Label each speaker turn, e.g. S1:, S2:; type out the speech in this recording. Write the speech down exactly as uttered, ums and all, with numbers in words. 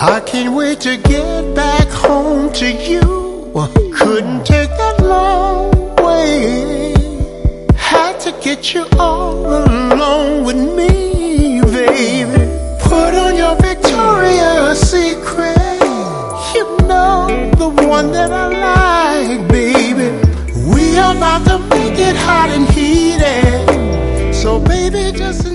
S1: I can't wait to get back home to you. Couldn't take that long way. Had to get you all alone with me, baby. Put on your Victoria's Secret. You know, the one that I like, baby. We are about to make it hot and heated. So baby, just